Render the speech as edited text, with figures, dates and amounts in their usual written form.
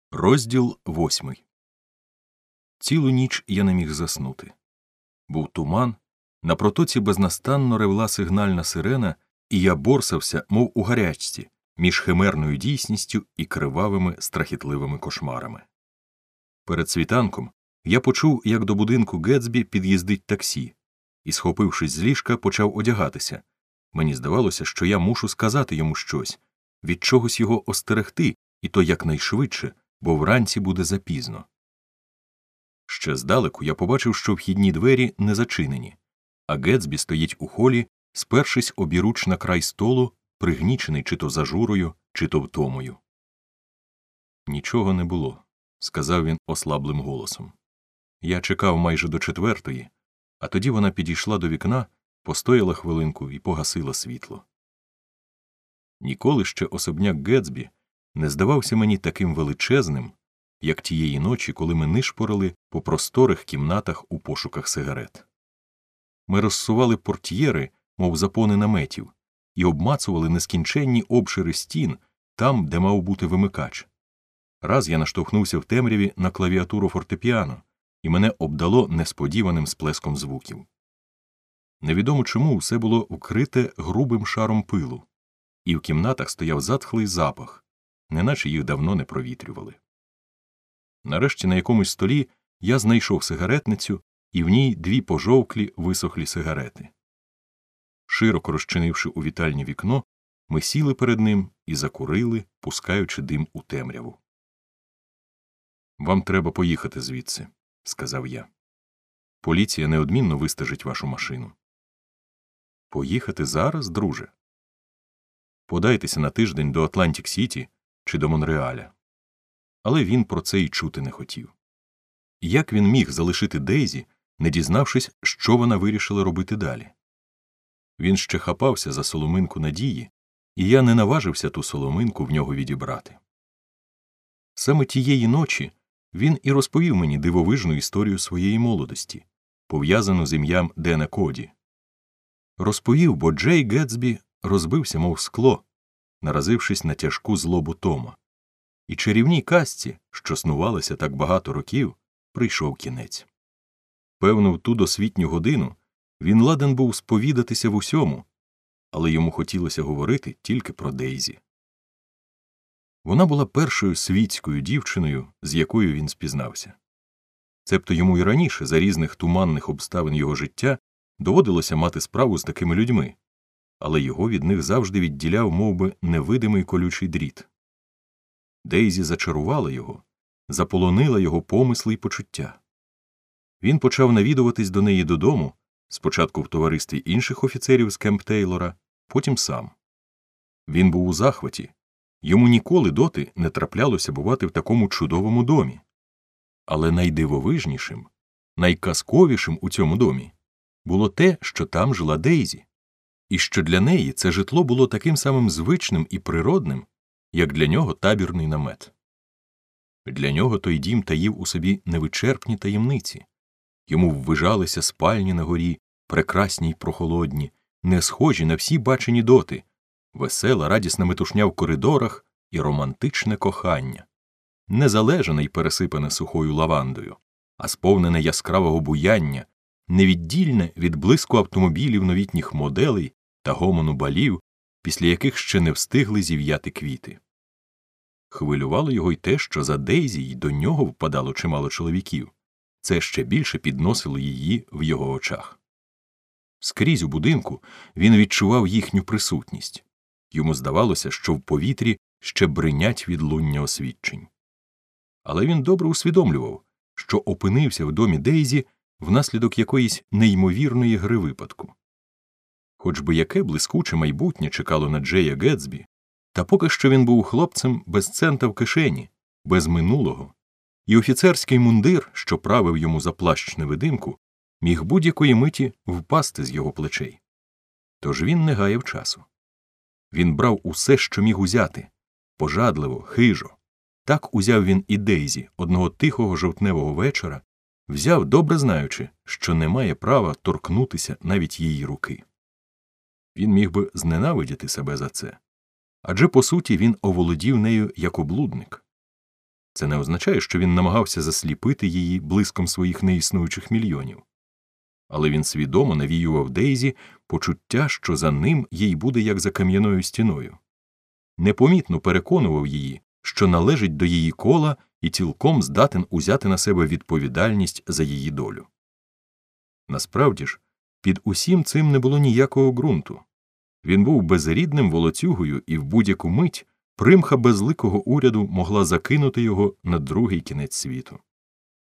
Розділ 8. Цілу ніч я не міг заснути. Був туман, на протоці безнастанно ревла сигнальна сирена, і я борсався, мов у гарячці, між химерною дійсністю і кривавими страхітливими кошмарами. Перед світанком я почув, як до будинку Гетсбі під'їздить таксі, і, схопившись з ліжка, почав одягатися. Мені здавалося, що я мушу сказати йому щось, від чогось його остерегти, і то якнайшвидше, бо вранці буде запізно. Ще здалеку я побачив, що вхідні двері не зачинені, а Гетсбі стоїть у холі, спершись обіруч на край столу, пригнічений чи то зажурою, чи то втомою. «Нічого не було», – сказав він ослаблим голосом. Я чекав майже до 4:00, а тоді вона підійшла до вікна, постояла хвилинку і погасила світло. Ніколи ще особняк Гетсбі не здавався мені таким величезним, як тієї ночі, коли ми нишпорили по просторих кімнатах у пошуках сигарет. Ми розсували портьєри, мов запони наметів, і обмацували нескінченні обшири стін там, де мав бути вимикач. Раз я наштовхнувся в темряві на клавіатуру фортепіано, і мене обдало несподіваним сплеском звуків. Невідомо чому все було вкрите грубим шаром пилу, і в кімнатах стояв затхлий запах, неначе їх давно не провітрювали. Нарешті на якомусь столі я знайшов сигаретницю, і в ній 2 пожовклі висохлі сигарети. Широко розчинивши у вітальні вікно, ми сіли перед ним і закурили, пускаючи дим у темряву. «Вам треба поїхати звідси», – сказав я. «Поліція неодмінно вистежить вашу машину». «Поїхати зараз, друже?» «Подайтеся на тиждень до Атлантик-Сіті чи до Монреаля». Але він про це й чути не хотів. Як він міг залишити Дейзі, не дізнавшись, що вона вирішила робити далі? Він ще хапався за соломинку надії, і я не наважився ту соломинку в нього відібрати. Саме тієї ночі він і розповів мені дивовижну історію своєї молодості, пов'язану з ім'ям Дена Коді. Розповів, бо Джей Гетсбі розбився, мов скло, наразившись на тяжку злобу Тома. І чарівній казці, що снувалася так багато років, прийшов кінець. Певно, в ту досвітню годину він ладен був сповідатися в усьому, але йому хотілося говорити тільки про Дейзі. Вона була першою світською дівчиною, з якою він спізнався. Цебто йому і раніше, за різних туманних обставин його життя, доводилося мати справу з такими людьми, але його від них завжди відділяв мовби невидимий колючий дріт. Дейзі зачарувала його, заполонила його помисли й почуття. Він почав навідуватись до неї додому, спочатку в товаристві інших офіцерів з Кемп Тейлора, потім сам. Він був у захваті, йому ніколи доти не траплялося бувати в такому чудовому домі. Але найдивовижнішим, найказковішим у цьому домі було те, що там жила Дейзі, і що для неї це житло було таким самим звичним і природним, як для нього табірний намет. Для нього той дім таїв у собі невичерпні таємниці. Йому ввижалися спальні на горі, прекрасні й прохолодні, не схожі на всі бачені доти, весела, радісна метушня в коридорах і романтичне кохання, не залежане й пересипане сухою лавандою, а сповнене яскравого буяння, невіддільне від блиску автомобілів новітніх моделей та гомону балів, після яких ще не встигли зів'яти квіти. Хвилювало його й те, що за Дейзі й до нього впадало чимало чоловіків. Це ще більше підносило її в його очах. Скрізь у будинку він відчував їхню присутність. Йому здавалося, що в повітрі ще бринять відлуння освідчень. Але він добре усвідомлював, що опинився в домі Дейзі внаслідок якоїсь неймовірної гри випадку. Хоч би яке блискуче майбутнє чекало на Джея Гетсбі, та поки що він був хлопцем без цента в кишені, без минулого, і офіцерський мундир, що правив йому за плащ-невидимку, міг будь-якої миті впасти з його плечей. Тож він не гаяв часу. Він брав усе, що міг узяти, пожадливо, хижо. Так узяв він і Дейзі одного тихого жовтневого вечора, взяв, добре знаючи, що не має права торкнутися навіть її руки. Він міг би зненавидіти себе за це. Адже, по суті, він оволодів нею як облудник. Це не означає, що він намагався засліпити її блиском своїх неіснуючих мільйонів. Але він свідомо навіював Дейзі почуття, що за ним їй буде як за кам'яною стіною. Непомітно переконував її, що належить до її кола і цілком здатен узяти на себе відповідальність за її долю. Насправді ж, під усім цим не було ніякого ґрунту. Він був безрідним волоцюгою, і в будь-яку мить примха безликого уряду могла закинути його на другий кінець світу.